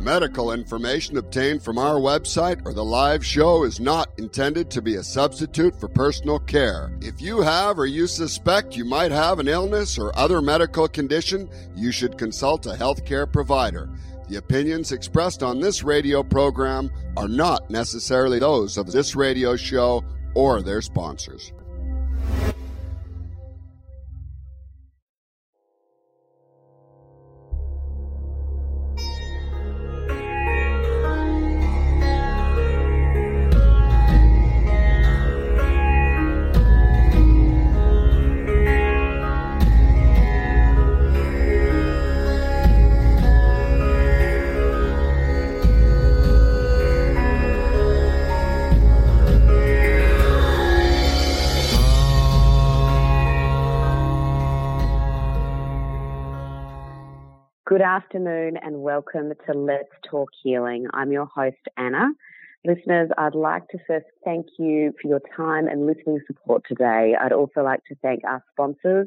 Medical information obtained from our website or the live show is not intended to be a substitute for personal care. If you have or you suspect you might have an illness or other medical condition, you should consult a healthcare provider. The opinions expressed on this radio program are not necessarily those of this radio show or their sponsors. Good afternoon and welcome to Let's Talk Healing. I'm your host, Anna. Listeners, I'd like to first thank you for your time and listening support today. I'd also like to thank our sponsors.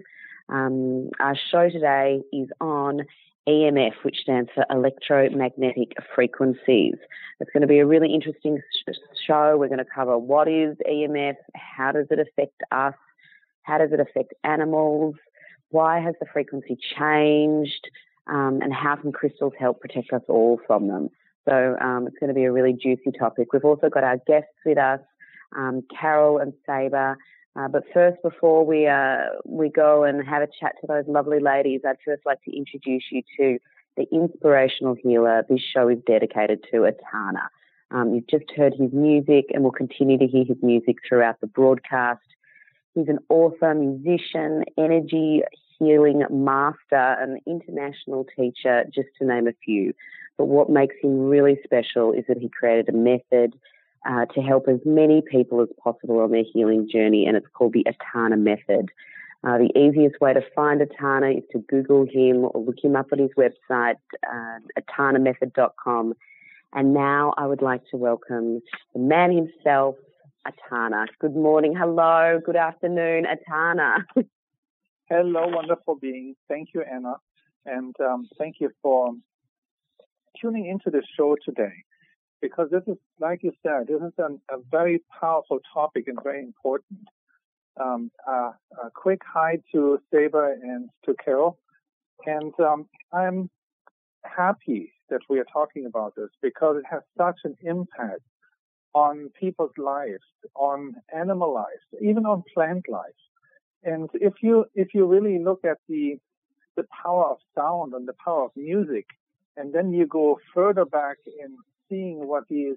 Our show today is on EMF, which stands for electromagnetic frequencies. It's going to be a really interesting show. We're going to cover what is EMF, how does it affect us, how does it affect animals, why has the frequency changed, and how can crystals help protect us all from them. So it's going to be a really juicy topic. We've also got our guests with us, Carol and Saber. But first, before we go and have a chat to those lovely ladies, I'd first like to introduce you to the inspirational healer this show is dedicated to, Etana. You've just heard his music and will continue to hear his music throughout the broadcast. He's an author, musician, energy healing master, an international teacher, just to name a few. But what makes him really special is that he created a method to help as many people as possible on their healing journey, and it's called the Etana method. The easiest way to find Etana is to Google him or look him up on his website, etanamethod.com. And now I would like to welcome the man himself, Etana. Good morning, hello, good afternoon, Etana. Hello, wonderful being. Thank you, Anna. And thank you for tuning into the show today. Because this is, like you said, this is a very powerful topic and very important. A quick hi to Saber and to Carol. And I'm happy that we are talking about this because it has such an impact on people's lives, on animal lives, even on plant lives. And if you really look at the power of sound and the power of music, and then you go further back in seeing what these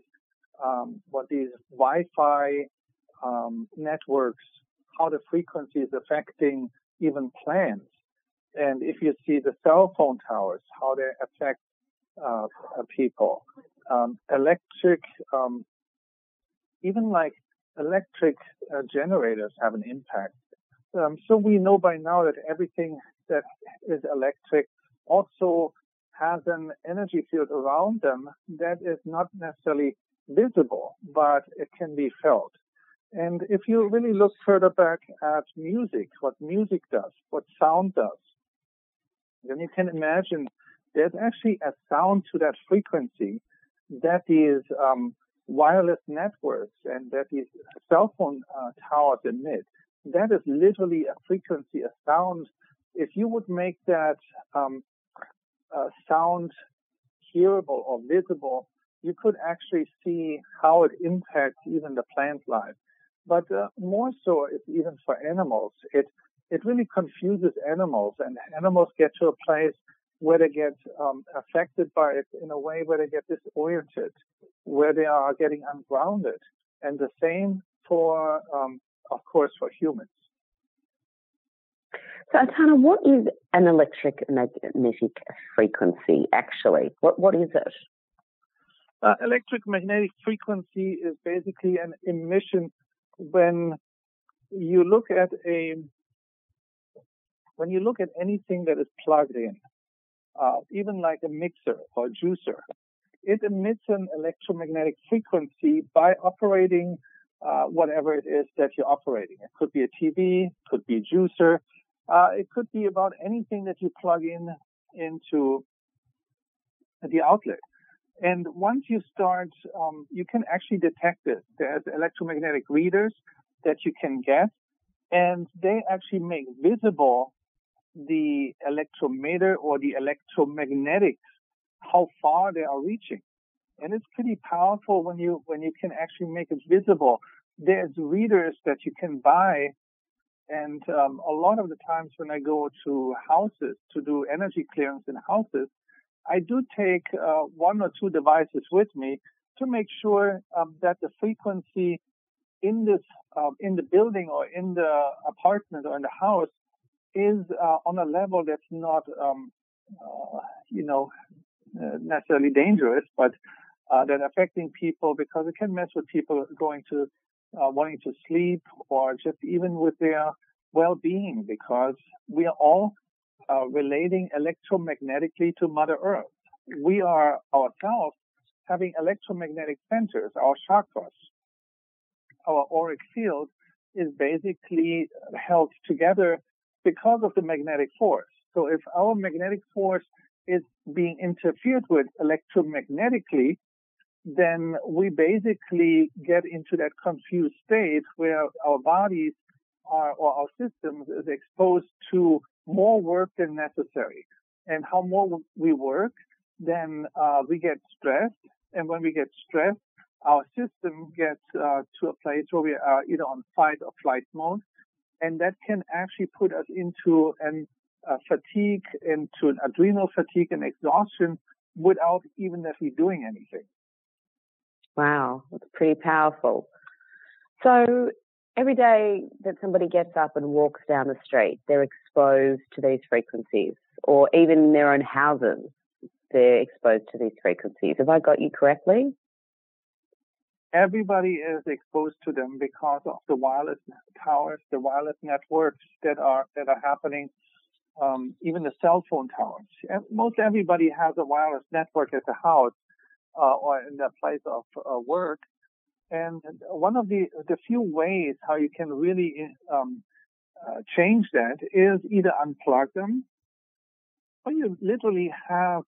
Wi-Fi networks, how the frequency is affecting even plants, and if you see the cell phone towers, how they affect people, electric, even like electric generators have an impact. So we know by now that everything that is electric also has an energy field around them that is not necessarily visible, but it can be felt. And if you really look further back at music, what music does, what sound does, then you can imagine there's actually a sound to that frequency that these wireless networks and that these cell phone towers emit. That is literally a frequency, a sound. If you would make that sound hearable or visible, you could actually see how it impacts even the plant life. But more so, it's even for animals. It really confuses animals, and animals get to a place where they get affected by it in a way where they get disoriented, where they are getting ungrounded. And the same for of course, for humans. So, Etana, what is an electromagnetic frequency, actually? What is it? Electromagnetic frequency is basically an emission when you look at anything that is plugged in, even like a mixer or a juicer, it emits an electromagnetic frequency by operating whatever it is that you're operating. It could be a TV, could be a juicer, it could be about anything that you plug into the outlet. And once you start, you can actually detect it. There's electromagnetic readers that you can get, and they actually make visible the electrometer or the electromagnetics, how far they are reaching. And it's pretty powerful when you can actually make it visible. There's readers that you can buy, and a lot of the times when I go to houses to do energy clearance in houses, I do take one or two devices with me to make sure that the frequency in the building or in the apartment or in the house is on a level that's not, necessarily dangerous, but that affecting people, because it can mess with people going to wanting to sleep, or just even with their well-being, because we are all relating electromagnetically to Mother Earth. We are ourselves having electromagnetic centers, our chakras. Our auric field is basically held together because of the magnetic force. So if our magnetic force is being interfered with electromagnetically, then we basically get into that confused state where our bodies are, or our systems is exposed to more work than necessary. And how more we work, then we get stressed. And when we get stressed, our system gets to a place where we are either on fight or flight mode. And that can actually put us into fatigue, into an adrenal fatigue and exhaustion without even actually doing anything. Wow, that's pretty powerful. So every day that somebody gets up and walks down the street, they're exposed to these frequencies, or even in their own houses, they're exposed to these frequencies. Have I got you correctly? Everybody is exposed to them because of the wireless towers, the wireless networks that are happening, even the cell phone towers. Most everybody has a wireless network at the house or in their place of work. And one of the few ways how you can really change that is either unplug them, or you literally have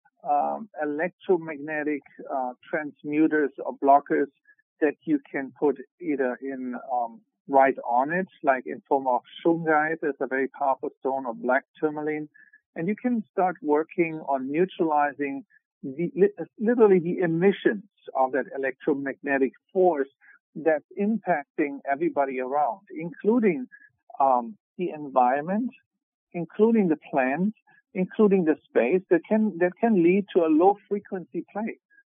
electromagnetic transmuters or blockers that you can put either in right on it, like in form of shungite, is a very powerful stone, or black tourmaline, and you can start working on neutralizing literally the emissions of that electromagnetic force that's impacting everybody around, including the environment, including the plants, including the space, that can lead to a low frequency place.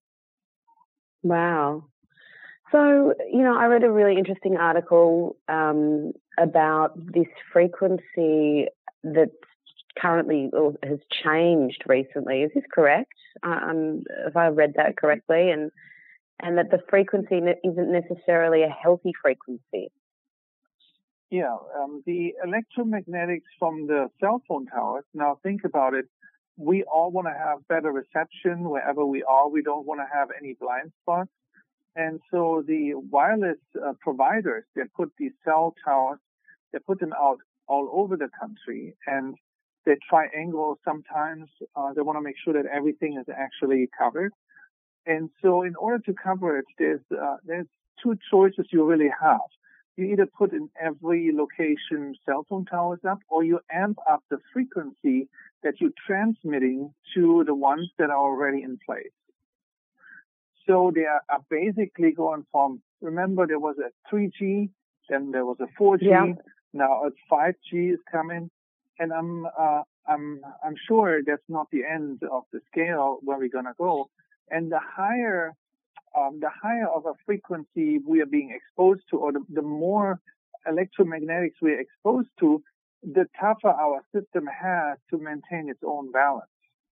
Wow. So, I read a really interesting article about this frequency that currently has changed recently. Is this correct? Have I read that correctly? And that the frequency isn't necessarily a healthy frequency. Yeah, the electromagnetics from the cell phone towers, now think about it, we all want to have better reception wherever we are. We don't want to have any blind spots. And so the wireless providers, they put these cell towers, they put them out all over the country, and they triangle sometimes. They want to make sure that everything is actually covered. And so in order to cover it, there's two choices you really have. You either put in every location cell phone towers up, or you amp up the frequency that you're transmitting to the ones that are already in place. So they are basically going from, remember there was a 3G, then there was a 4G, yeah. Now it's 5G is coming, and I'm sure that's not the end of the scale where we're gonna go. And the higher of a frequency we are being exposed to, or the more electromagnetics we are exposed to, the tougher our system has to maintain its own balance.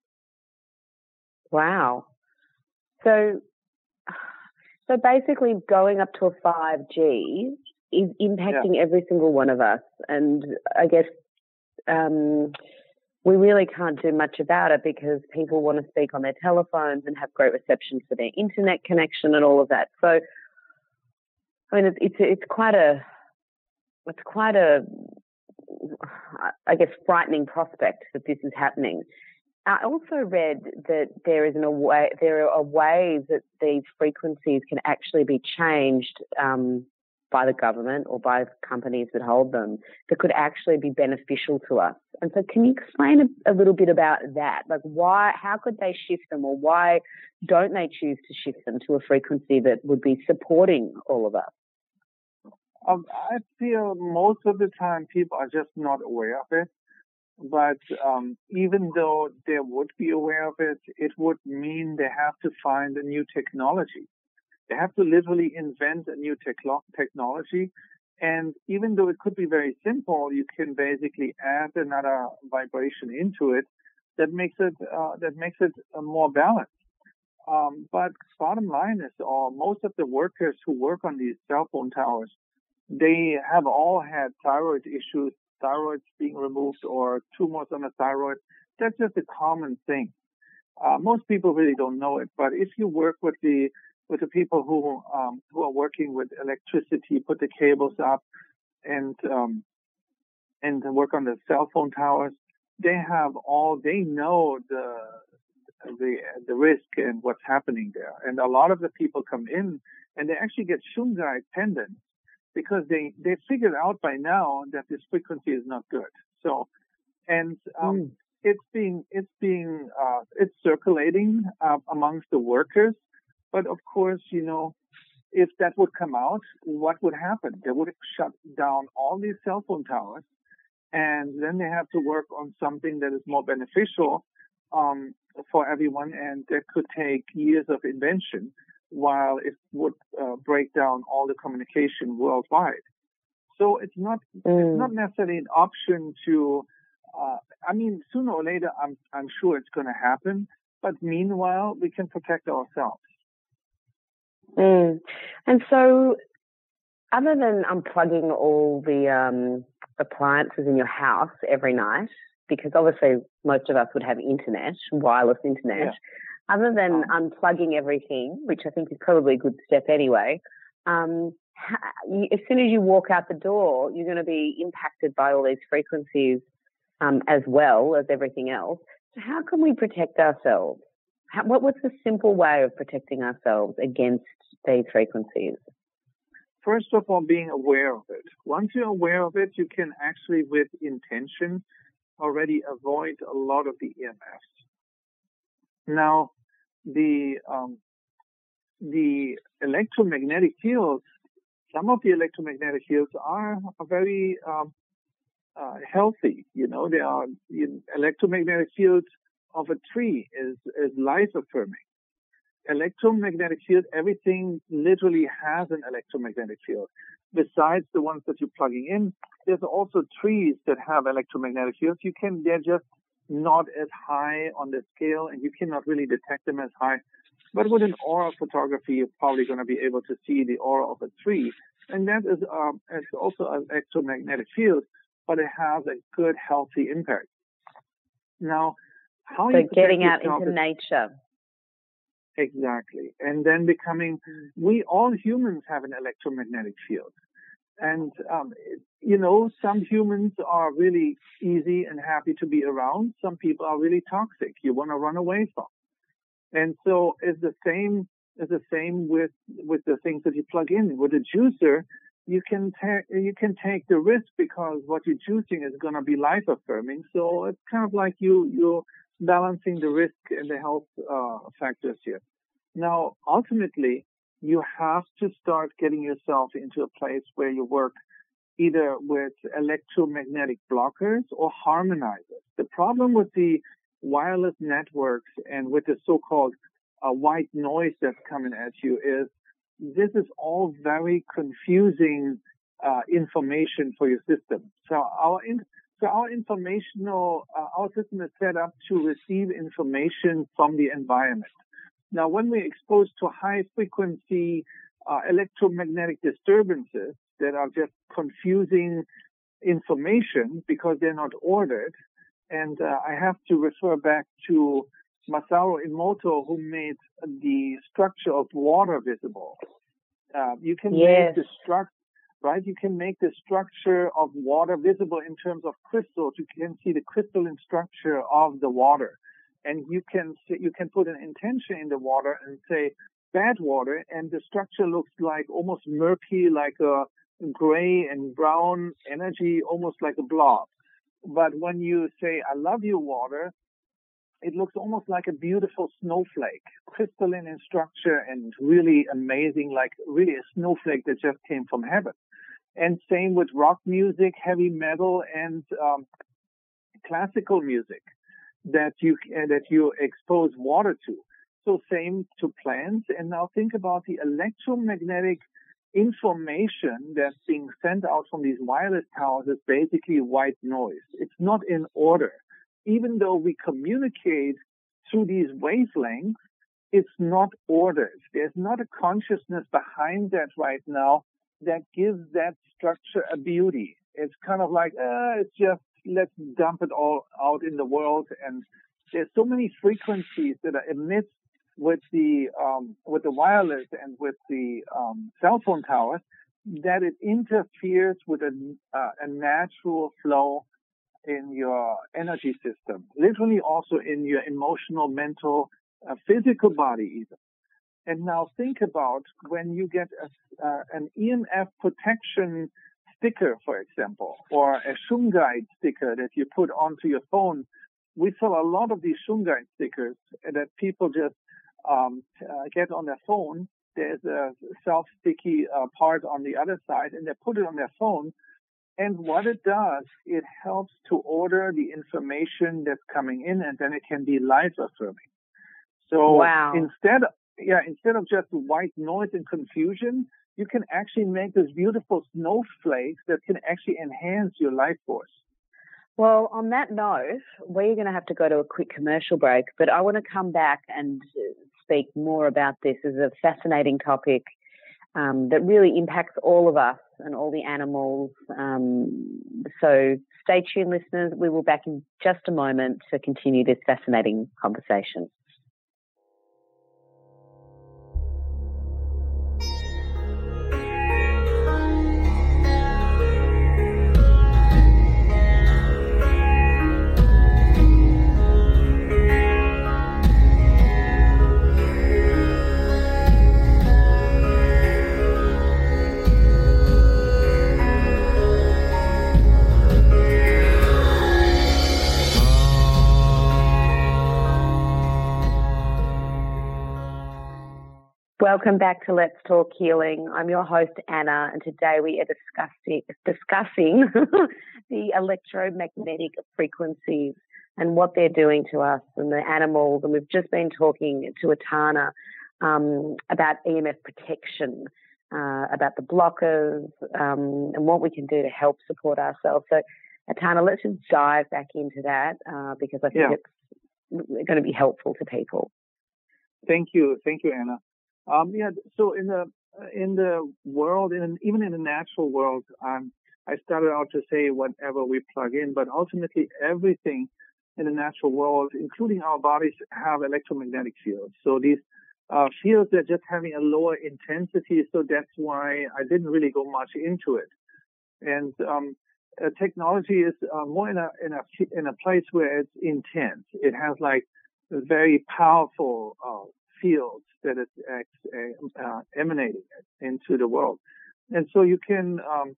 Wow. So basically going up to a 5G is impacting every single one of us. And I guess we really can't do much about it because people want to speak on their telephones and have great reception for their internet connection and all of that. So, I mean, it's quite a I guess frightening prospect that this is happening. I also read that there are ways that these frequencies can actually be changed by the government or by companies that hold them that could actually be beneficial to us. And so can you explain a little bit about that? Like how could they shift them, or why don't they choose to shift them to a frequency that would be supporting all of us? I feel most of the time people are just not aware of it. But even though they would be aware of it, it would mean they have to find a new technology. They have to literally invent a new technology. And even though it could be very simple, you can basically add another vibration into it that makes it more balanced. But bottom line is, most of the workers who work on these cell phone towers, they have all had thyroid issues, thyroids being removed, or tumors on the thyroid. That's just a common thing. Most people really don't know it, but if you work with the people who are working with electricity, put the cables up, and work on the cell phone towers, they know the risk and what's happening there. And a lot of the people come in and they actually get Shungite pendants, because they figured out by now that this frequency is not good. So, and it's circulating amongst the workers. But of course, if that would come out, what would happen? They would shut down all these cell phone towers, and then they have to work on something that is more beneficial for everyone, and that could take years of invention, while it would break down all the communication worldwide. So it's not necessarily an option to. Sooner or later, I'm sure it's going to happen. But meanwhile, we can protect ourselves. And so, other than unplugging all the appliances in your house every night, because obviously most of us would have internet, wireless internet. Yeah. Other than unplugging everything, which I think is probably a good step anyway, as soon as you walk out the door, you're going to be impacted by all these frequencies as well as everything else. So how can we protect ourselves? What's the simple way of protecting ourselves against these frequencies? First of all, being aware of it. Once you're aware of it, you can actually, with intention, already avoid a lot of the EMFs. Now, the electromagnetic fields, some of the electromagnetic fields are very healthy. They are electromagnetic fields of a tree is life affirming. Electromagnetic field, everything literally has an electromagnetic field. Besides the ones that you're plugging in, there's also trees that have electromagnetic fields. They're just not as high on the scale, and you cannot really detect them as high. But with an aura photography, you're probably going to be able to see the aura of a tree. And that is it's also an electromagnetic field, but it has a good, healthy impact. Now, how you getting out into nature. Exactly. And then all humans have an electromagnetic field. And, some humans are really easy and happy to be around. Some people are really toxic. You want to run away from. And so it's the same with the things that you plug in. With a juicer, you can take the risk, because what you're juicing is going to be life affirming. So it's kind of like you're balancing the risk and the health factors here. Now, ultimately, you have to start getting yourself into a place where you work either with electromagnetic blockers or harmonizers. The problem with the wireless networks and with the so-called white noise that's coming at you is this is all very confusing information for your system. So our system is set up to receive information from the environment. Now, when we're exposed to high frequency electromagnetic disturbances that are just confusing information because they're not ordered, and I have to refer back to Masaru Emoto, who made the structure of water visible. You can make the structure, right? You can make the structure of water visible in terms of crystals. You can see the crystalline structure of the water. and you can put an intention in the water and say bad water, and the structure looks like almost murky, like a gray and brown energy, almost like a blob. But when you say I love you water, it looks almost like a beautiful snowflake, crystalline in structure and really amazing, like really a snowflake that just came from heaven. And same with rock music, heavy metal, and classical music that you expose water to. So same to plants. And now think about the electromagnetic information that's being sent out from these wireless towers is basically white noise. It's not in order. Even though we communicate through these wavelengths, it's not ordered. There's not a consciousness behind that right now that gives that structure a beauty. It's kind of like, it's just, let's dump it all out in the world. And there's so many frequencies that are emitted with the wireless and with the cell phone towers that it interferes with a natural flow in your energy system, literally also in your emotional, mental, physical body even. And now think about when you get an EMF protection sticker, for example, or a Shungite sticker that you put onto your phone. We sell a lot of these Shungite stickers that people just get on their phone. There's a self-sticky part on the other side, and they put it on their phone. And what it does, it helps to order the information that's coming in, and then it can be life affirming. So wow. Instead of just white noise and confusion, you can actually make those beautiful snowflakes that can actually enhance your life force. Well, on that note, we're going to have to go to a quick commercial break, but I want to come back and speak more about this as a fascinating topic that really impacts all of us and all the animals. So stay tuned, listeners. We will be back in just a moment to continue this fascinating conversation. Welcome back to Let's Talk Healing. I'm your host, Anna, and today we are discussing the electromagnetic frequencies and what they're doing to us and the animals. And we've just been talking to Etana about EMF protection, about the blockers, and what we can do to help support ourselves. So, Etana, let's just dive back into that because I think it's going to be helpful to people. Thank you, Anna. So in the world, even in the natural world, I started out to say whatever we plug in, but ultimately everything in the natural world, including our bodies, have electromagnetic fields. So these fields are just having a lower intensity, so that's why I didn't really go much into it. And technology is more in a place where it's intense. It has like very powerful fields that it's emanating into the world. And so you can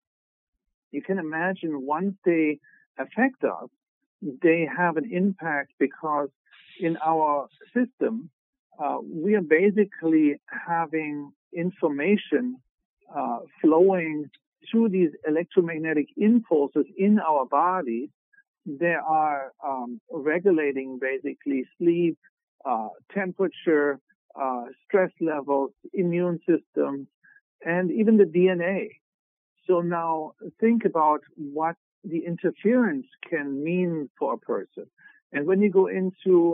imagine once they affect us, they have an impact because in our system, we are basically having information flowing through these electromagnetic impulses in our bodies. They are regulating basically sleep, temperature, stress levels, immune system, and even the DNA. So now think about what the interference can mean for a person. And when you go into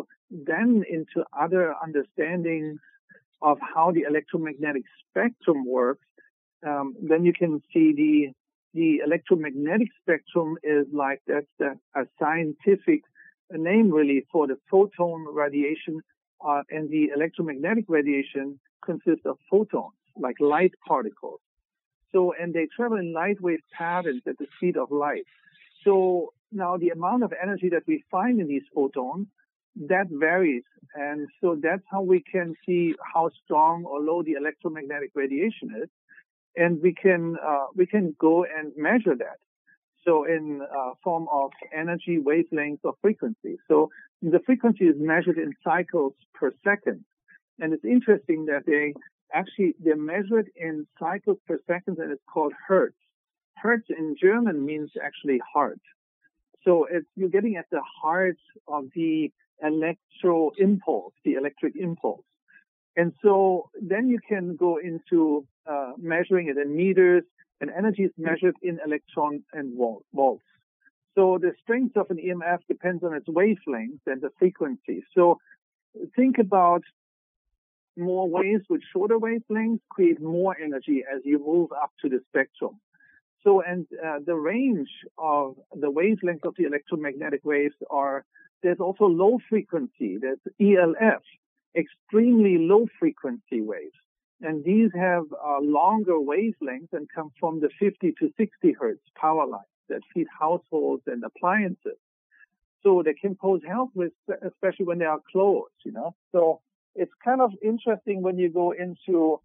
other understandings of how the electromagnetic spectrum works, then you can see the electromagnetic spectrum is like that's a scientific name really for the photon radiation, and the electromagnetic radiation consists of photons, like light particles. So, and they travel in light wave patterns at the speed of light. So now the amount of energy that we find in these photons, that varies. And so that's how we can see how strong or low the electromagnetic radiation is. And we can go and measure that. So in form of energy, wavelengths, or frequency. So the frequency is measured in cycles per second. And it's interesting that they're measured in cycles per second, and it's called Hertz. Hertz in German means actually heart. So you're getting at the heart of the electric impulse. And so then you can go into measuring it in meters, and energy is measured in electron and volts. So the strength of an EMF depends on its wavelength and the frequency. So think about more waves with shorter wavelengths create more energy as you move up to the spectrum. So, and the range of the wavelength of the electromagnetic waves there's also low frequency. There's ELF, extremely low frequency waves. And these have longer wavelengths and come from the 50 to 60 hertz power lines that feed households and appliances. So they can pose health risks, especially when they are closed, So it's kind of interesting when you go into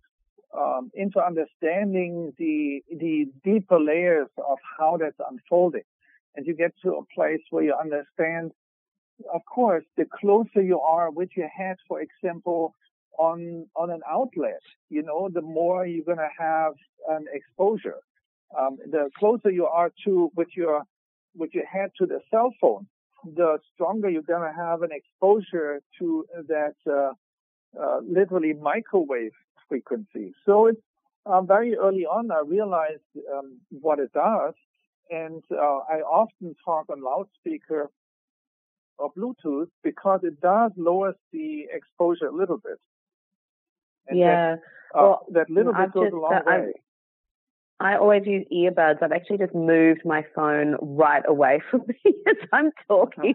understanding the deeper layers of how that's unfolding. And you get to a place where you understand, of course, the closer you are with your head, for example, on an outlet, the more you're going to have an exposure. The closer you are with your head to the cell phone, the stronger you're going to have an exposure to that literally microwave frequency. So it's very early on I realized what it does, and I often talk on loudspeaker or Bluetooth because it does lower the exposure a little bit. And that little bit goes a long way. I always use earbuds. I've actually just moved my phone right away from me as I'm talking.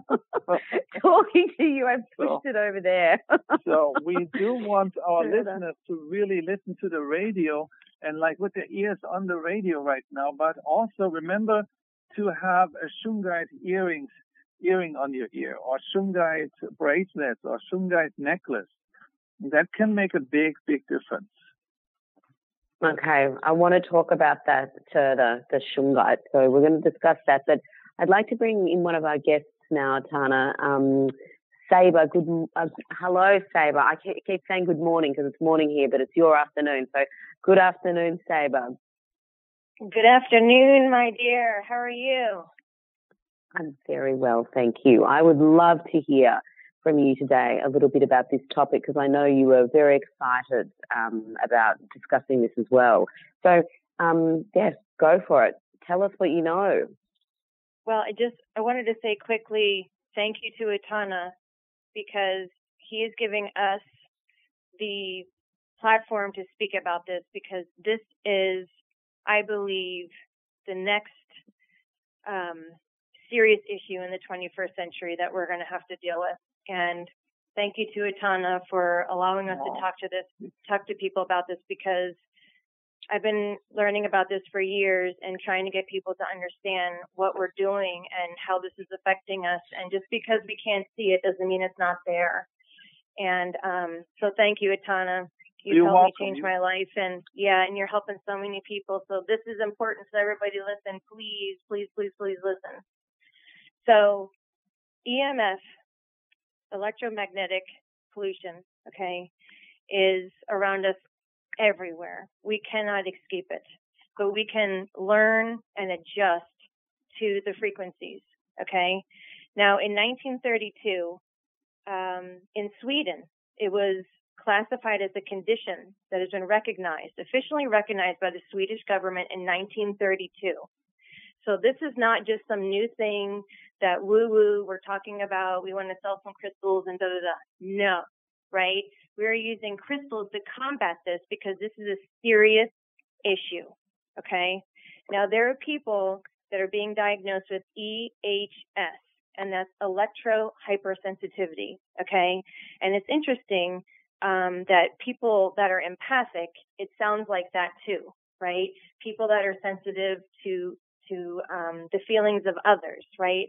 Talking to you, I've pushed it over there. So we do want our listeners to really listen to the radio and with their ears on the radio right now, but also remember to have a shungite earring on your ear, or shungite bracelets, or shungite necklace. That can make a big, big difference. Okay, I want to talk about that further, the shungite. So we're going to discuss that. But I'd like to bring in one of our guests now, Tana. Saber, hello, Saber. I keep saying good morning because it's morning here, but it's your afternoon. So good afternoon, Saber. Good afternoon, my dear. How are you? I'm very well, thank you. I would love to hear from you today a little bit about this topic because I know you were very excited about discussing this as well. So, yes, go for it. Tell us what you know. Well, I wanted to say quickly thank you to Etana because he is giving us the platform to speak about this because this is, I believe, the next serious issue in the 21st century that we're going to have to deal with. And thank you to Etana for allowing us to talk to people about this because I've been learning about this for years and trying to get people to understand what we're doing and how this is affecting us. And just because we can't see it doesn't mean it's not there. And so thank you, Etana. You've helped me change my life. And and you're helping so many people. So this is important. So everybody listen, please, please, please, please listen. So EMF, electromagnetic pollution, is around us everywhere. We cannot escape it, but we can learn and adjust to the frequencies, Now, in 1932, in Sweden, it was classified as a condition that has been officially recognized by the Swedish government in 1932. So this is not just some new thing that woo-woo we're talking about. We want to sell some crystals and da-da-da. No, right? We're using crystals to combat this because this is a serious issue, Now, there are people that are being diagnosed with EHS, and that's electro-hypersensitivity, And it's interesting that people that are empathic, it sounds like that too, right? People that are sensitive to the feelings of others, right?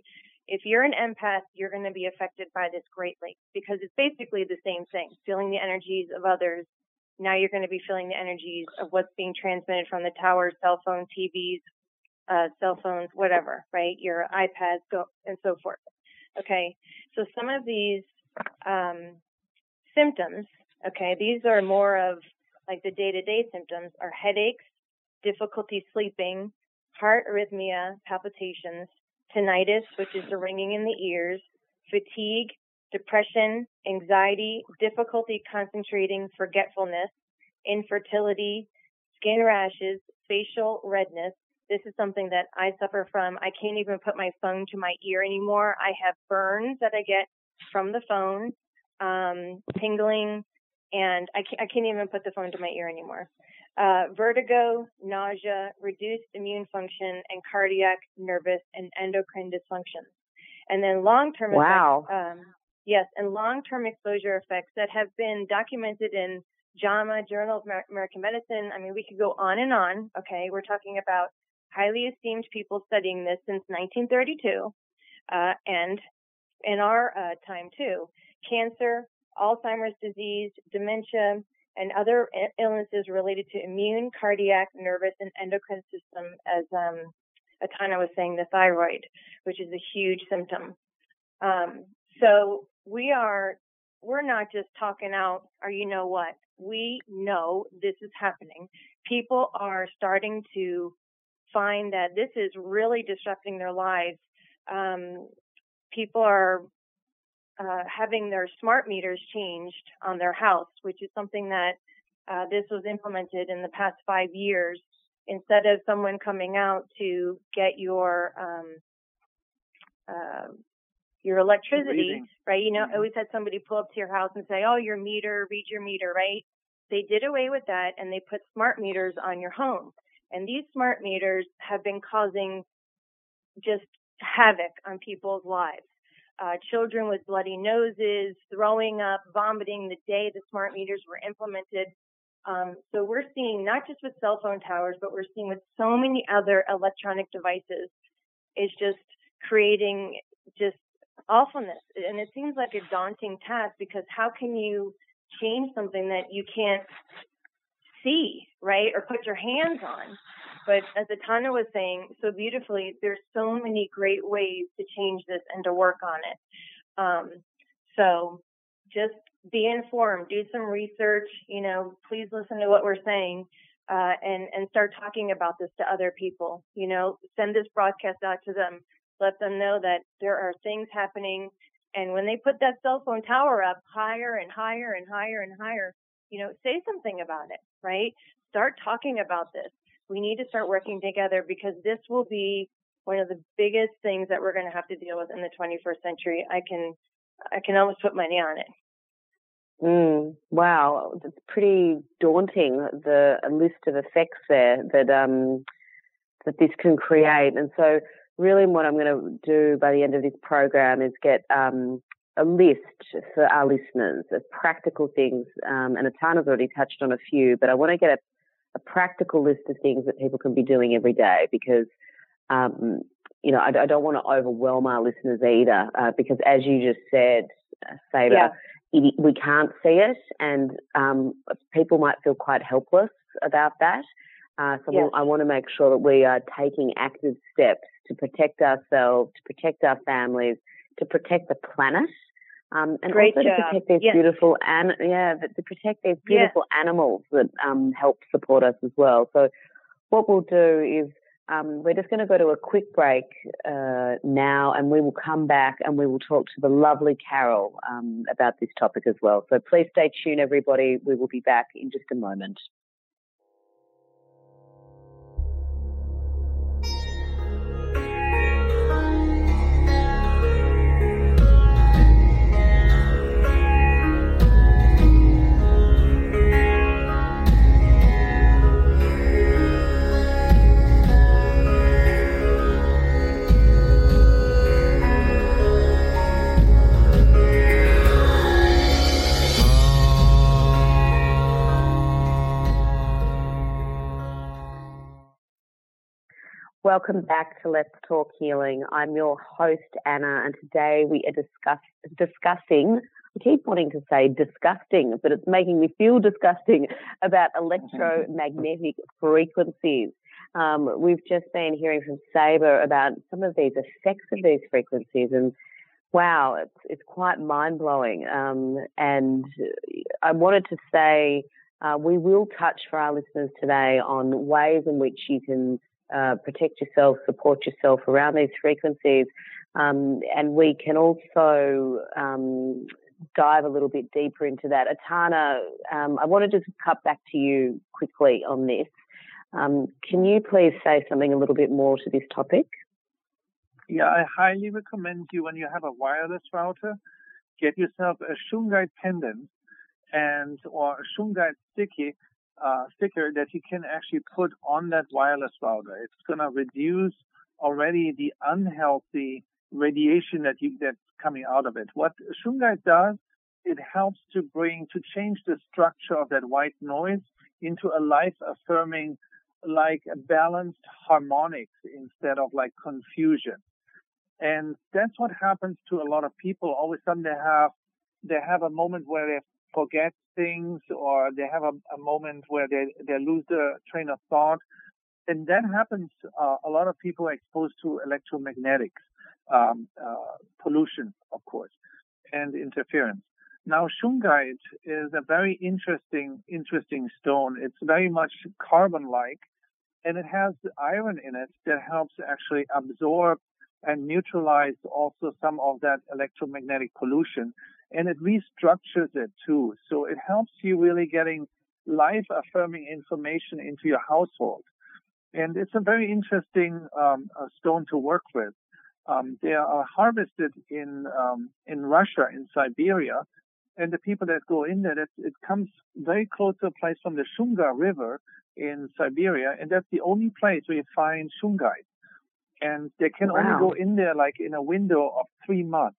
If you're an empath, you're going to be affected by this greatly because it's basically the same thing, feeling the energies of others. Now you're going to be feeling the energies of what's being transmitted from the towers, cell phone, TVs, cell phones, whatever, right? Your iPads, and so forth. Okay, so some of these symptoms, okay, these are more of like the day-to-day symptoms are headaches, difficulty sleeping, heart arrhythmia, palpitations, tinnitus, which is the ringing in the ears, fatigue, depression, anxiety, difficulty concentrating, forgetfulness, infertility, skin rashes, facial redness. This is something that I suffer from. I can't even put my phone to my ear anymore. I have burns that I get from the phone, tingling, and I can't even put the phone to my ear anymore. Vertigo, nausea, reduced immune function, and cardiac, nervous, and endocrine dysfunctions. And then long-term effects, yes, and long-term exposure effects that have been documented in JAMA, Journal of American Medicine. I mean, we could go on and on, okay? We're talking about highly esteemed people studying this since 1932, and in our time too. Cancer, Alzheimer's disease, dementia, and other illnesses related to immune, cardiac, nervous, and endocrine system, as Atana was saying, the thyroid, which is a huge symptom. So we're not just talking out, or you know what, we know this is happening. People are starting to find that this is really disrupting their lives. People are having their smart meters changed on their house, which is something that this was implemented in the past 5 years. Instead of someone coming out to get your electricity, right? You know, I always had somebody pull up to your house and say, "Oh, your meter, read your meter," right? They did away with that and they put smart meters on your home. And these smart meters have been causing just havoc on people's lives. Children with bloody noses, throwing up, vomiting the day the smart meters were implemented. So we're seeing, not just with cell phone towers, but we're seeing with so many other electronic devices, it's just creating just awfulness. And it seems like a daunting task because how can you change something that you can't see, right, or put your hands on? But as Atana was saying so beautifully, there's so many great ways to change this and to work on it. So just be informed, do some research, you know, please listen to what we're saying, and start talking about this to other people, you know, send this broadcast out to them, let them know that there are things happening. And when they put that cell phone tower up higher and higher and higher and higher, you know, say something about it, right? Start talking about this. We need to start working together because this will be one of the biggest things that we're going to have to deal with in the 21st century. I can almost put money on it. Wow, it's pretty daunting, the list of effects there that this can create. And so really what I'm going to do by the end of this program is get a list for our listeners of practical things, and Atana's already touched on a few, but I want to get a practical list of things that people can be doing every day because, you know, I don't want to overwhelm our listeners either because as you just said, Saber, we can't see it and people might feel quite helpless about that. So I want to make sure that we are taking active steps to protect ourselves, to protect our families, to protect the planet. And Great also job. to protect these beautiful to protect these beautiful animals that help support us as well. So what we'll do is we're just going to go to a quick break now, and we will come back and we will talk to the lovely Carol about this topic as well. So please stay tuned, everybody. We will be back in just a moment. welcome back to Let's Talk Healing. I'm your host, Anna, and today we are discussing, I keep wanting to say disgusting, but it's making me feel disgusting, about electromagnetic frequencies. We've just been hearing from Saber about some of these effects of these frequencies, and wow, it's quite mind-blowing. And I wanted to say we will touch for our listeners today on ways in which you can protect yourself, support yourself around these frequencies. And we can also dive a little bit deeper into that. Atana, I wanted to cut back to you quickly on this. Can you please say something a little bit more to this topic? Yeah, I highly recommend you, when you have a wireless router, get yourself a shungite pendant or a shungite sticker that you can actually put on that wireless router. It's going to reduce already the unhealthy radiation that's coming out of it. What shungite does, it helps to change the structure of that white noise into a life-affirming, like a balanced harmonics instead of like confusion. And that's what happens to a lot of people. All of a sudden they have a moment where they forget things, or they have a moment where they lose the train of thought. And that happens, a lot of people are exposed to electromagnetics, pollution, of course, and interference. Now, shungite is a very interesting stone. It's very much carbon-like, and it has iron in it that helps actually absorb and neutralize also some of that electromagnetic pollution. And it restructures it too. So it helps you really getting life-affirming information into your household. And it's a very interesting stone to work with. They are harvested in Russia, in Siberia. And the people that go in there, it comes very close to a place from the Shunga River in Siberia. And that's the only place where you find shungite. And they can only go in there like in a window of 3 months.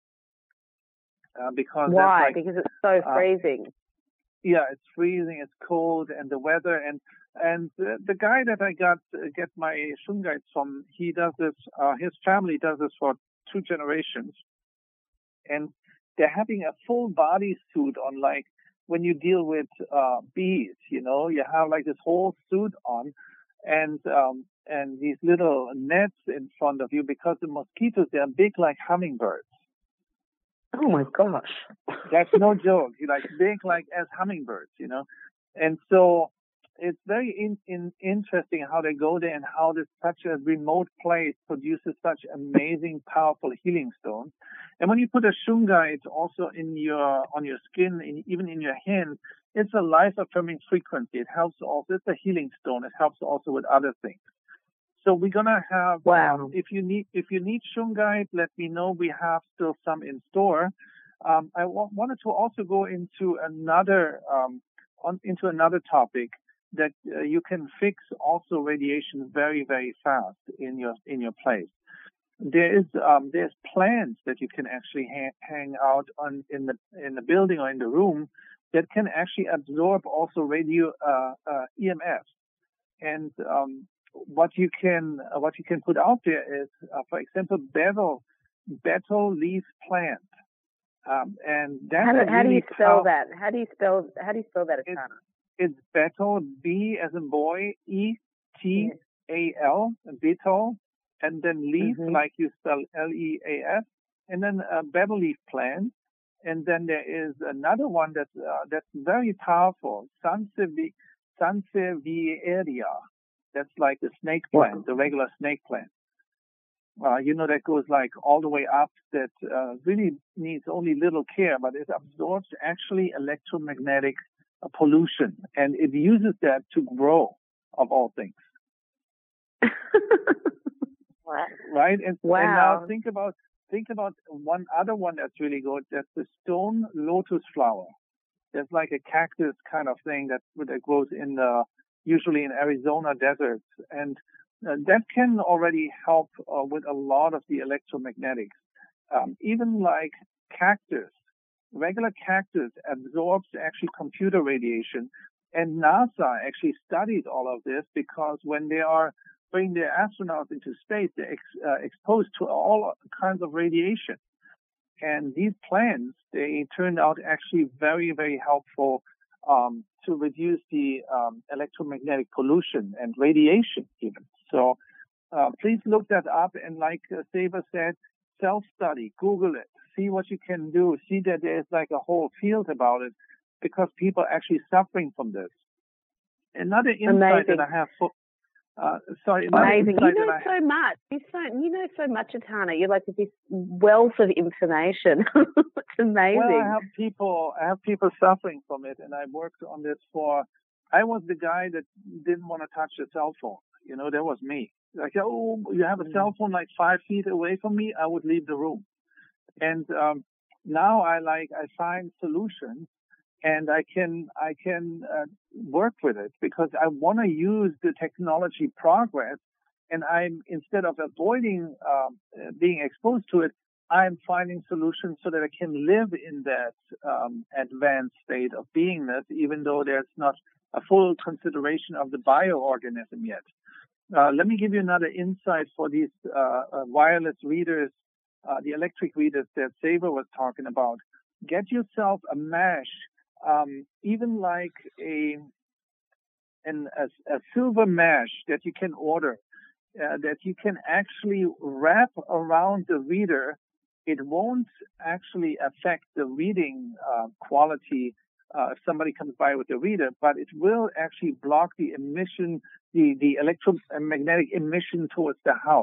Because why? Because it's so freezing. Yeah, it's freezing, it's cold, and the weather. And the guy that I get my shungite from, he does this. His family does this for 2 generations, and they're having a full body suit on. Like when you deal with bees, you have like this whole suit on, and these little nets in front of you, because the mosquitoes, they're big like hummingbirds. Oh my gosh. That's no joke. Like big like as hummingbirds, And so it's very interesting how they go there and how such a remote place produces such amazing, powerful healing stones. And when you put a shungite also on your skin, even in your hand, it's a life-affirming frequency. It helps also. It's a healing stone. It helps also with other things. So we're gonna have. Wow. If you need shungite, let me know. We have still some in store. I wanted to also go into another topic that you can fix also radiation very, very fast in your place. There's plants that you can actually hang out in the building or in the room that can actually absorb also radio EMF. And what you can put out there is, for example, betel leaf plant. And that's how do you spell that? How do you spell that, Atana? It's betel, B as in boy, E-T-A-L, betel, and then leaf, like you spell L-E-A-F, and then a betel leaf plant. And then there is another one that's very powerful, Sansevieria. That's like the snake plant, the regular snake plant. That goes like all the way up, that really needs only little care, but it absorbs actually electromagnetic pollution, and it uses that to grow, of all things. Right? And now think about one other one that's really good. That's the stone lotus flower. There's like a cactus kind of thing that grows usually in Arizona deserts, and that can already help with a lot of the electromagnetics. Even like cactus, regular cactus absorbs actually computer radiation, and NASA actually studied all of this, because when they are bring their astronauts into space, they're exposed to all kinds of radiation. And these plants, they turned out actually very, very helpful to reduce the electromagnetic pollution and radiation even. So please look that up. And like Saber said, self-study, Google it, see what you can do, see that there's like a whole field about it because people are actually suffering from this. Another insight that I have for... Amazing. You know so much. You know so much, Etana. You're like this wealth of information. It's amazing. Well, I have people suffering from it, and I worked on this I was the guy that didn't want to touch the cell phone. You know, that was me. Like, oh, you have a cell phone like 5 feet away from me, I would leave the room. And now I find solutions. And I can work with it because I want to use the technology progress, and instead of avoiding being exposed to it, I'm finding solutions so that I can live in that advanced state of beingness, even though there's not a full consideration of the bioorganism yet. Let me give you another insight for these wireless readers, the electric readers that Saber was talking about. Get yourself a mesh. Even like a silver mesh that you can order, that you can actually wrap around the reader. It won't actually affect the reading quality if somebody comes by with a reader, but it will actually block the emission, the electromagnetic emission towards the house.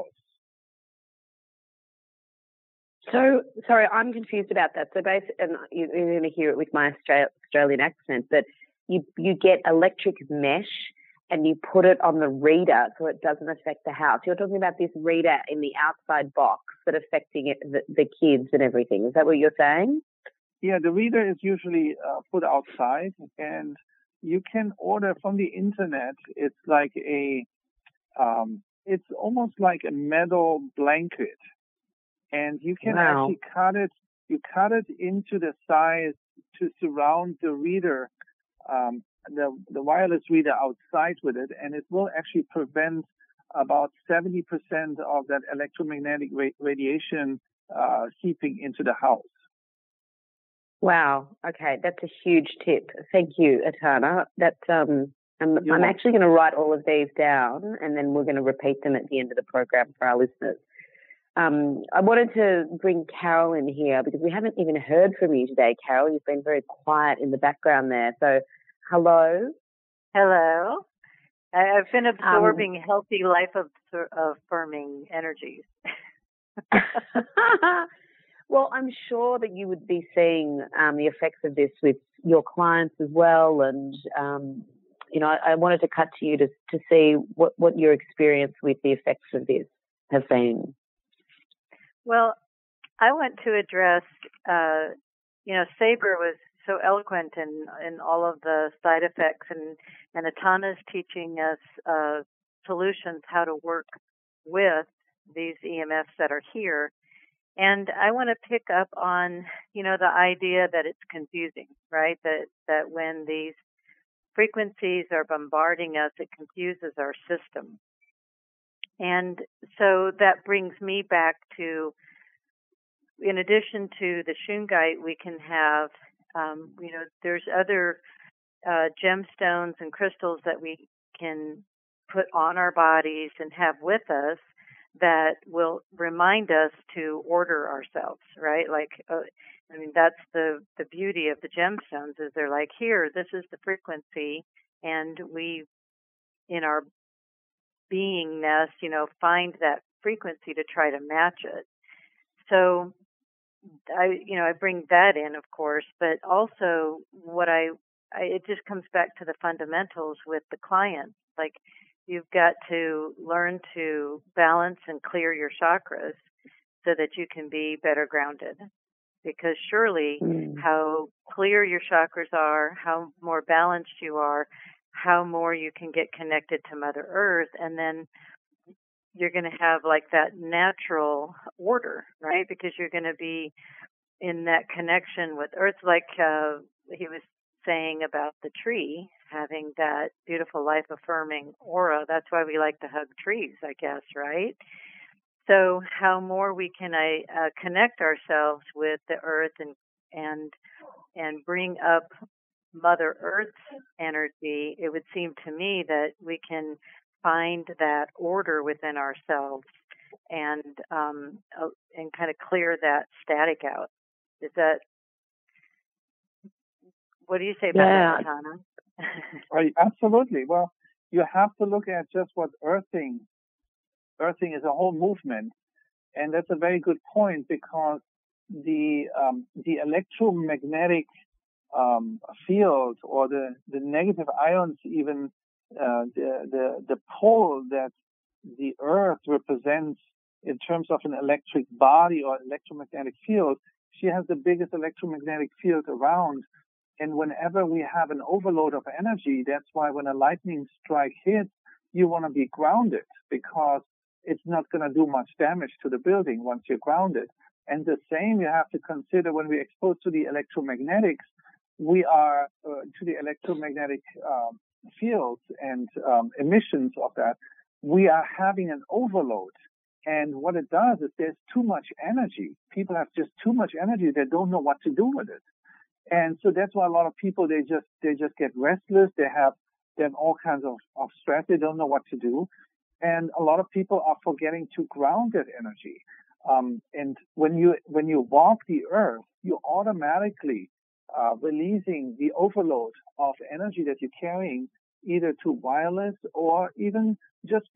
So, sorry, I'm confused about that. So, basically, and you're going to hear it with my Australian accent, but you get electric mesh and you put it on the reader so it doesn't affect the house. You're talking about this reader in the outside box but affecting the kids and everything. Is that what you're saying? Yeah, the reader is usually put outside, and you can order from the internet. It's like it's almost like a metal blanket. And you can actually cut it. You cut it into the size to surround the reader, the wireless reader outside with it, and it will actually prevent about 70% of that electromagnetic radiation seeping into the house. Wow. Okay, that's a huge tip. Thank you, Etana. That's I'm actually going to write all of these down, and then we're going to repeat them at the end of the program for our listeners. I wanted to bring Carol in here because we haven't even heard from you today, Carol. You've been very quiet in the background there. So, hello. Hello. I've been absorbing healthy life-affirming energies. Well, I'm sure that you would be seeing the effects of this with your clients as well. And, I wanted to cut to you to see what your experience with the effects of this have been. Well, I want to address, Saber was so eloquent in all of the side effects, and Etana's teaching us solutions how to work with these EMFs that are here. And I want to pick up on, the idea that it's confusing, right? That when these frequencies are bombarding us, it confuses our system. And so that brings me back to, in addition to the shungite, we can have, there's other gemstones and crystals that we can put on our bodies and have with us that will remind us to order ourselves, right? That's the beauty of the gemstones is they're like, here, this is the frequency, and we, in our beingness, find that frequency to try to match it. So I bring that in, of course, but also it just comes back to the fundamentals with the clients. Like, you've got to learn to balance and clear your chakras so that you can be better grounded. Because surely how clear your chakras are, how more balanced you are, how more you can get connected to Mother Earth, and then you're going to have like that natural order, right? Because you're going to be in that connection with Earth, like he was saying about the tree, having that beautiful life-affirming aura. That's why we like to hug trees, I guess, right? So how more we can connect ourselves with the earth and bring up Mother Earth's energy, it would seem to me that we can find that order within ourselves and kind of clear that static out. Is that, what do you say about that, Tana? Absolutely. Well, you have to look at just what earthing is a whole movement, and that's a very good point, because the electromagnetic field, or the negative ions, even the pole that the earth represents in terms of an electric body or electromagnetic field, she has the biggest electromagnetic field around. And whenever we have an overload of energy, that's why when a lightning strike hits, you want to be grounded, because it's not going to do much damage to the building once you're grounded. And the same you have to consider when we're exposed to the electromagnetics. We are to the electromagnetic fields and emissions of that. We are having an overload. And what it does is there's too much energy. People have just too much energy. They don't know what to do with it. And so that's why a lot of people, they just get restless. They have all kinds of stress. They don't know what to do. And a lot of people are forgetting to ground that energy. And when you walk the earth, you automatically releasing the overload of energy that you're carrying, either to wireless or even just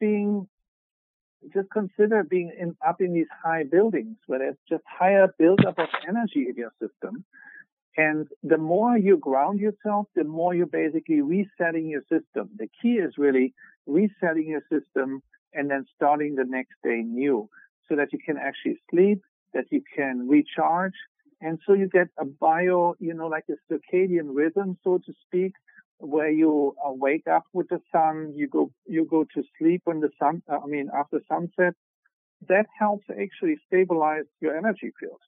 consider being up in these high buildings where there's just higher buildup of energy in your system. And the more you ground yourself, the more you're basically resetting your system. The key is really resetting your system and then starting the next day new, so that you can actually sleep, that you can recharge. And so you get a like a circadian rhythm, so to speak, where you wake up with the sun, you go to sleep when after sunset. That helps actually stabilize your energy field.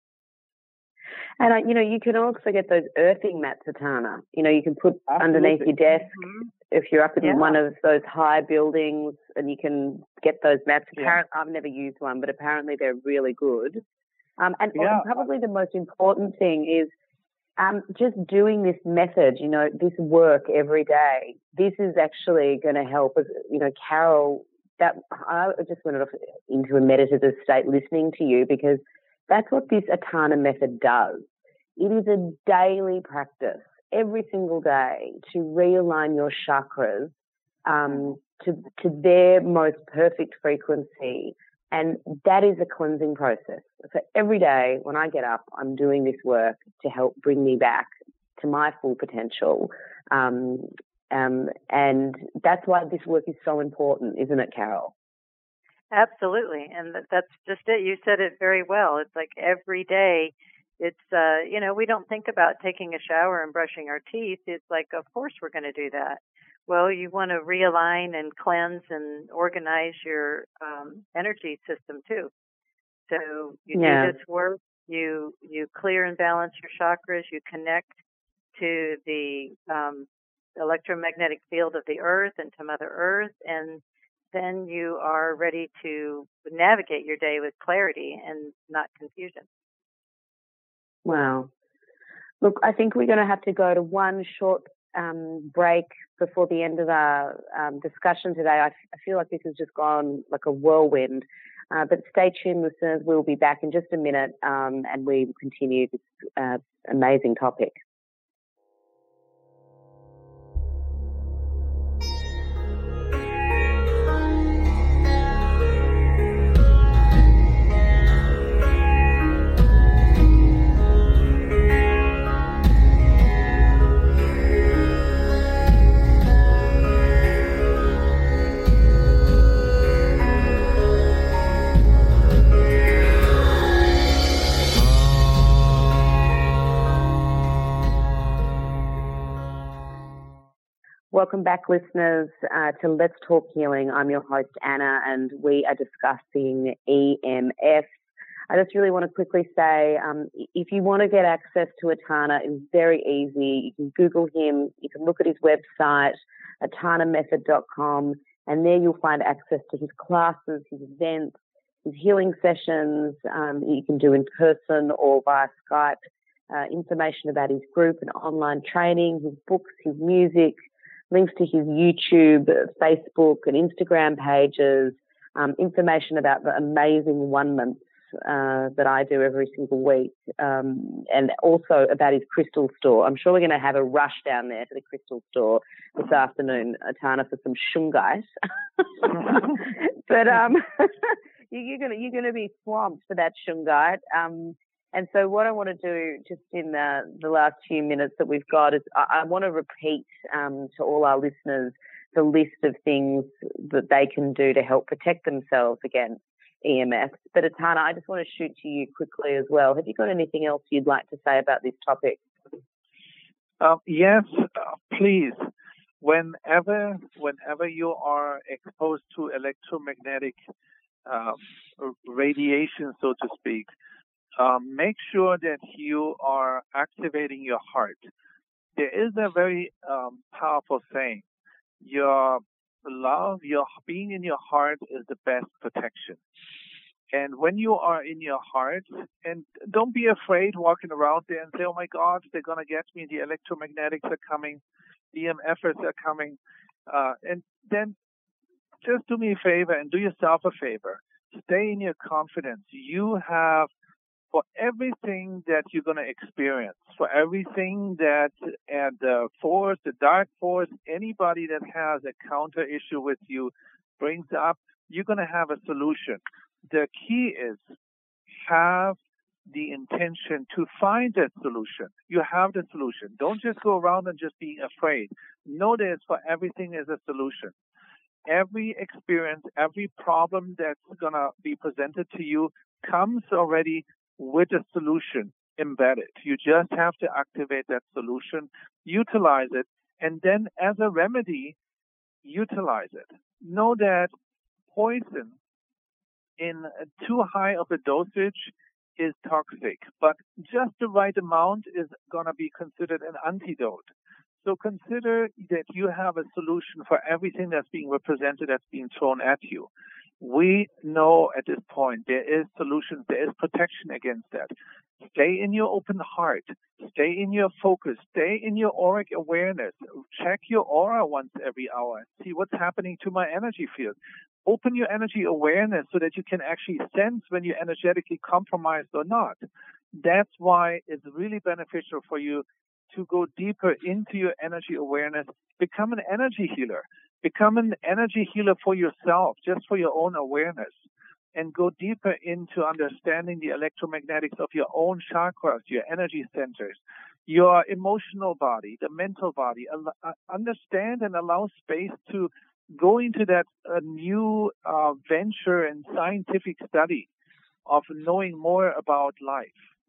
And, you can also get those earthing mats, Tana. You can put underneath your desk if you're up in one of those high buildings, and you can get those mats. I've never used one, but apparently they're really good. Probably the most important thing is just doing this method, this work every day. This is actually going to help us. Carol, that I just went off into a meditative state listening to you, because that's what this Atana method does. It is a daily practice, every single day, to realign your chakras to their most perfect frequency. And that is a cleansing process. So every day when I get up, I'm doing this work to help bring me back to my full potential. And that's why this work is so important, isn't it, Carol? Absolutely. And that's just it. You said it very well. It's like every day, it's, we don't think about taking a shower and brushing our teeth. It's like, of course we're going to do that. Well, you want to realign and cleanse and organize your energy system too. So you do this work, you clear and balance your chakras, you connect to the electromagnetic field of the earth and to Mother Earth, and then you are ready to navigate your day with clarity and not confusion. Wow. Look, I think we're going to have to go to one short break before the end of our discussion today. I feel like this has just gone like a whirlwind. But stay tuned, listeners. We'll be back in just a minute and we will continue this amazing topic. Welcome back, listeners, to Let's Talk Healing. I'm your host, Anna, and we are discussing EMF. I just really want to quickly say, if you want to get access to Etana, it's very easy. You can Google him. You can look at his website, etanamethod.com, and there you'll find access to his classes, his events, his healing sessions. You can do in person or via Skype. Information about his group and online training, his books, his music, links to his YouTube, Facebook and Instagram pages, information about the amazing 1 month that I do every single week, and also about his crystal store. I'm sure we're going to have a rush down there to the crystal store this afternoon, Etana, for some shungite. But you're going to be swamped for that shungite. And so what I want to do just in the last few minutes that we've got is I want to repeat to all our listeners the list of things that they can do to help protect themselves against EMFs. But Etana, I just want to shoot to you quickly as well. Have you got anything else you'd like to say about this topic? Yes, please. Whenever you are exposed to electromagnetic radiation, so to speak, make sure that you are activating your heart. There is a very powerful saying. Your love, your being in your heart is the best protection. And when you are in your heart, and don't be afraid walking around there and say, oh my God, they're going to get me. The electromagnetics are coming. EMFers are coming. And then just do me a favor and do yourself a favor. Stay in your confidence. You have, for everything that you're going to experience, for everything that the force, the dark force, anybody that has a counter issue with you brings up, you're going to have a solution. The key is have the intention to find that solution. You have the solution. Don't just go around and just being afraid. Know that for everything is a solution. Every experience, every problem that's going to be presented to you comes already with a solution embedded. You just have to activate that solution, utilize it, and then as a remedy, utilize it. Know that poison in too high of a dosage is toxic, but just the right amount is going to be considered an antidote. So consider that you have a solution for everything that's being represented, that's being thrown at you. We know at this point there is solutions, there is protection against that. Stay in your open heart. Stay in your focus. Stay in your auric awareness. Check your aura once every hour. See what's happening to my energy field. Open your energy awareness so that you can actually sense when you're energetically compromised or not. That's why it's really beneficial for you to go deeper into your energy awareness. Become an energy healer. Become an energy healer for yourself, just for your own awareness, and go deeper into understanding the electromagnetics of your own chakras, your energy centers, your emotional body, the mental body. Understand and allow space to go into that new venture and scientific study of knowing more about life.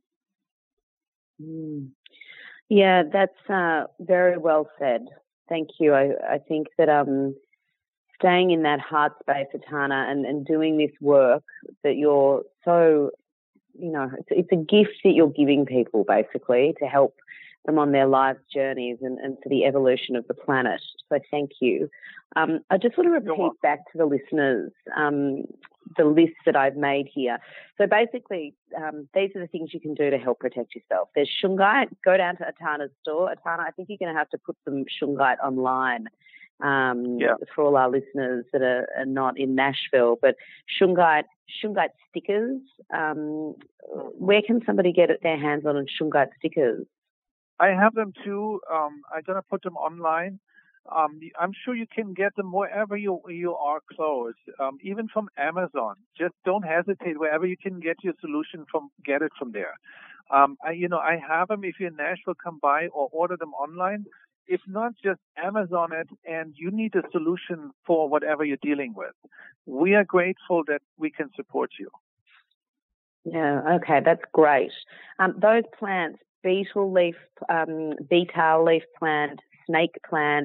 Yeah, that's very well said. Thank you. I think that staying in that heart space, Etana, and doing this work that you're so, it's a gift that you're giving people basically to help them on their life's journeys and for the evolution of the planet. So thank you. I just want to repeat back to the listeners the list that I've made here. So basically, these are the things you can do to help protect yourself. There's shungite. Go down to Etana's store. Etana, I think you're going to have to put some shungite online for all our listeners that are not in Nashville. But shungite stickers, where can somebody get their hands on shungite stickers? I have them too. I'm going to put them online. I'm sure you can get them wherever you are close, even from Amazon. Just don't hesitate. Wherever you can get your solution from, get it from there. I have them. If you're in Nashville, come by or order them online. If not, just Amazon it, and you need a solution for whatever you're dealing with. We are grateful that we can support you. Yeah, okay, that's great. Those plants, betel leaf plant, snake plant,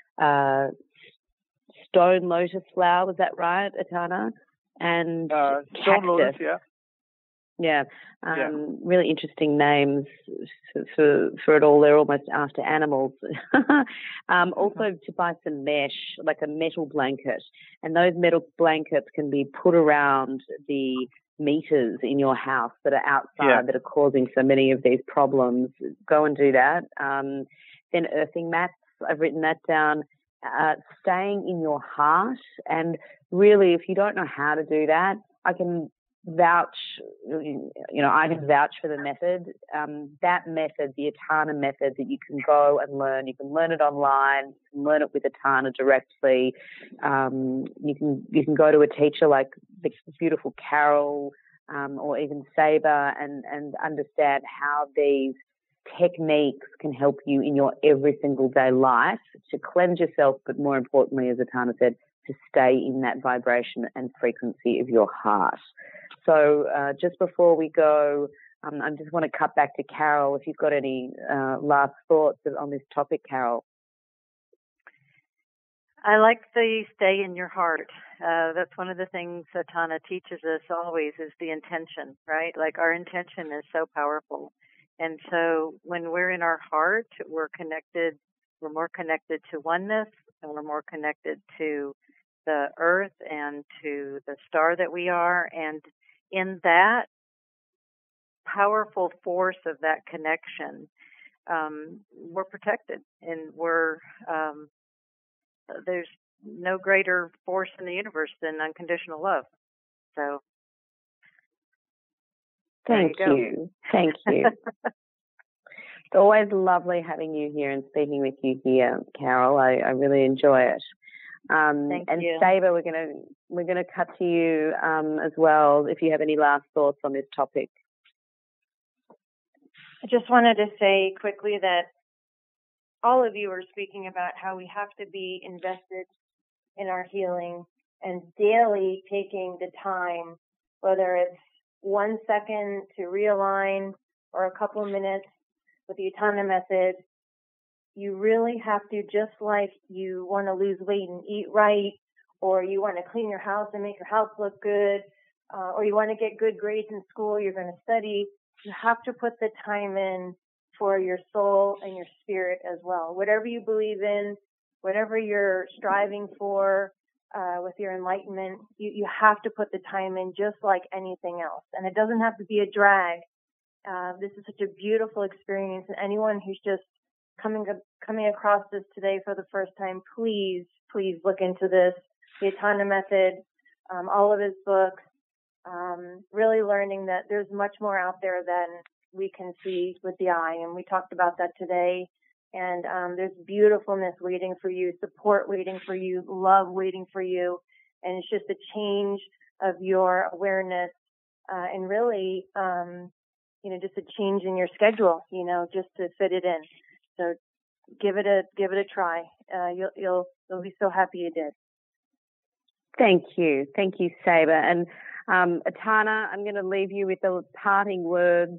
stone lotus flower, was that right, Etana? And stone lotus, yeah. Yeah. Yeah. Really interesting names for it all. They're almost after animals. Also to buy some mesh, like a metal blanket. And those metal blankets can be put around the meters in your house that are outside that are causing so many of these problems. Go and do that. Then earthing mats, I've written that down. Staying in your heart, and really, if you don't know how to do that, I can vouch for the method. That method, the Etana method, that you can go and learn. You can learn it online. You can learn it with Etana directly. You can go to a teacher like the beautiful Carol or even Saber and understand how these techniques can help you in your every single day life to cleanse yourself, but more importantly, as Etana said, to stay in that vibration and frequency of your heart. So just before we go, I just want to cut back to Carol. If you've got any last thoughts on this topic, Carol. I like the stay in your heart. That's one of the things Etana teaches us always is the intention, right? Like our intention is so powerful. And so when we're in our heart, we're more connected to oneness, and we're more connected to the earth and to the star that we are. And in that powerful force of that connection, we're protected, and there's no greater force in the universe than unconditional love. So Thank you. It's always lovely having you here and speaking with you here, Carol. I really enjoy it. Thank you. Saber, we're gonna cut to you as well. If you have any last thoughts on this topic. I just wanted to say quickly that all of you are speaking about how we have to be invested in our healing and daily taking the time, whether it's 1 second to realign or a couple of minutes with the Etana method. You really have to, just like you want to lose weight and eat right, or you want to clean your house and make your house look good, or you want to get good grades in school, you're going to study, you have to put the time in for your soul and your spirit as well. Whatever you believe in, whatever you're striving for with your enlightenment, you have to put the time in just like anything else. And it doesn't have to be a drag. This is such a beautiful experience. And anyone who's just coming across this today for the first time, please look into this. The Etana method, all of his books, really learning that there's much more out there than we can see with the eye. And we talked about that today. And there's beautifulness waiting for you, support waiting for you, love waiting for you. And it's just a change of your awareness and really, just a change in your schedule, just to fit it in. So give it a try. You'll be so happy you did. Thank you, Saber. And Etana, I'm going to leave you with the parting words.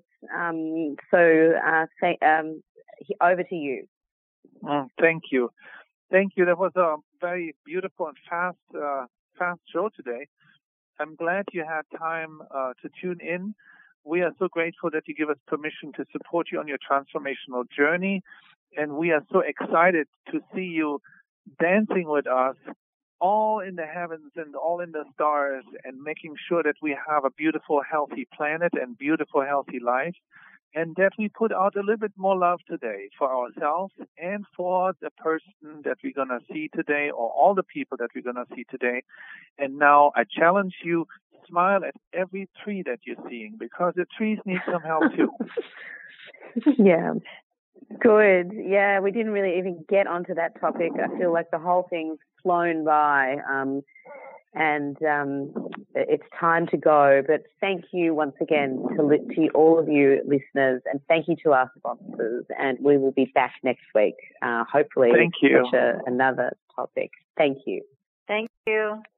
Over to you. Thank you. That was a very beautiful and fast show today. I'm glad you had time to tune in. We are so grateful that you give us permission to support you on your transformational journey. And we are so excited to see you dancing with us all in the heavens and all in the stars and making sure that we have a beautiful, healthy planet and beautiful, healthy life. And that we put out a little bit more love today for ourselves and for the person that we're going to see today, or all the people that we're going to see today. And now I challenge you, smile at every tree that you're seeing, because the trees need some help too. Yeah. Good. Yeah, we didn't really even get onto that topic. I feel like the whole thing's flown by. And it's time to go. But thank you once again to all of you listeners, and thank you to our sponsors. And we will be back next week, hopefully, with another topic. Thank you. Thank you.